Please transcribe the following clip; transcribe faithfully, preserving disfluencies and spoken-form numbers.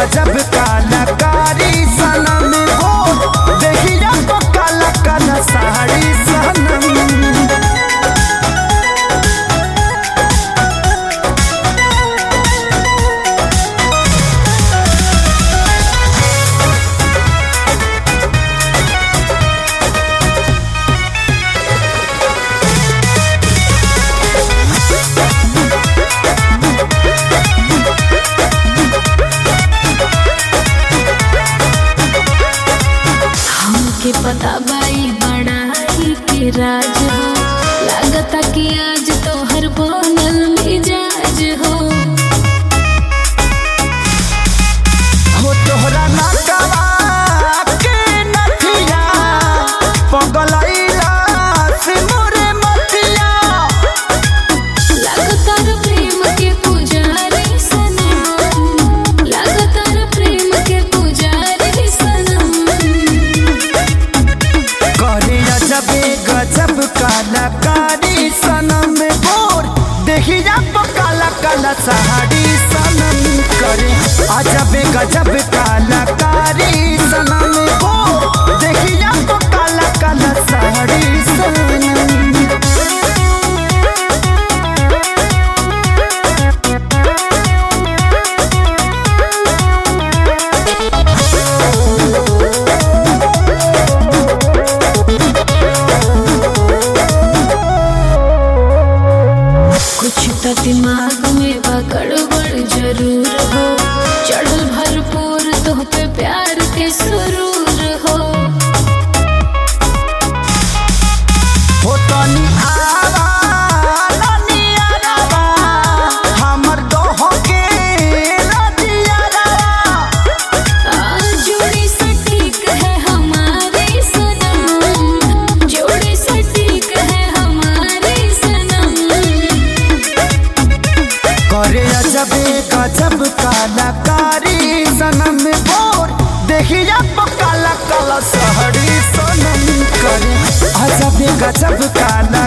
गजब कलाकारी सनम हो देखिया तो काला काला साड़ी सनम। के पता बाई बड़ा ही के राज हो लागता कि आज तो हर बनल मिजाज हो हो तोहरा नकवा के नथिया पगलैला से मोरे मतिया लागता रे प्रेम के पुजारी सनम लागता रे प्रेम के पुजारी सनम। गजब कलाकारी सनम बोर देखिया तो काला काला साड़ी सनम करे अजब गजब कलाकारी सनम बोर देखिया तो काला काला साड़ी सनम। दिमाग में गड़बड़ जरूर हो चढ़ल भरपूर तो पे प्यार के सुरूर हो हो तनी आवा तनी आवा हमर दोहो के रतिया जोड़ी सटीक है हमारी सनम जोड़ी सटीक है हमारी सनम। करे अजब गजब कलाकारी सनम बोर देखिया तो काला काला साड़ी सनम करे अजब गजब काला